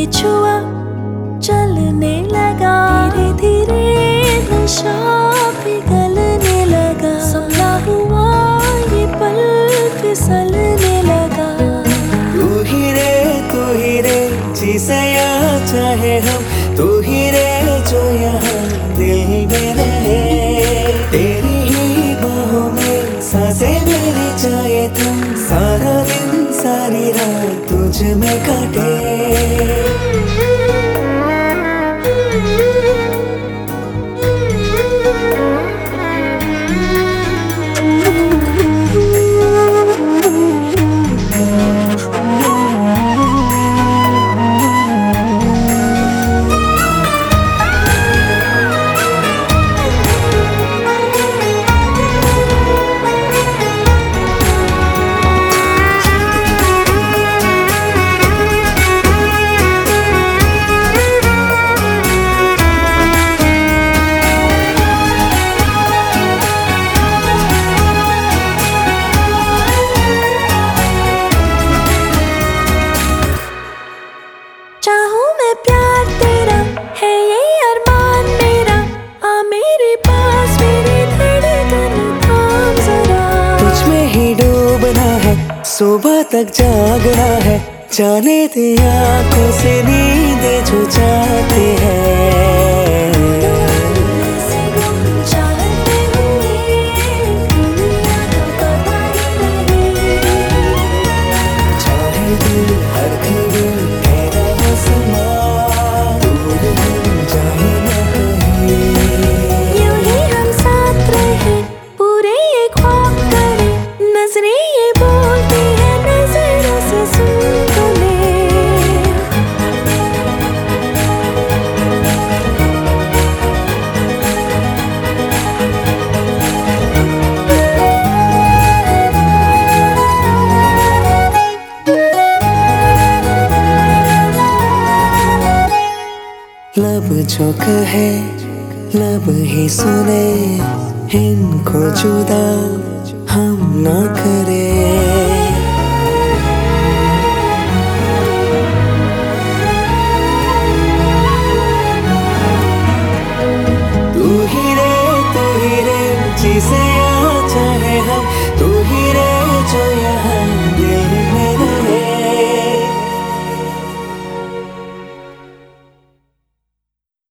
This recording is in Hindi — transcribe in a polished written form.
छुआ चलने लगा, धीरे धीरे नशा पिघलने लगा, संभला हुआ ये पल फिसलने लगा। तू ही रे जिसे यहाँ चाहे हम, तू ही रे जो यहाँ दिल में रहे। तेरी ही बाहों में सांसें मेरी चाहे तुम, सारा दिन सारी रात तुझ में काटे। चाहूं मैं प्यार तेरा, है ये अरमान मेरा, आ मेरे पास मेरी धड़कन थाम जरा। तुझ में ही डूबना है, सुबह तक जागना है, जाने दे आंखों से नींद जो जाते हैं। लब जो कहे लब ही सुने, इनको जुदा हम ना करें।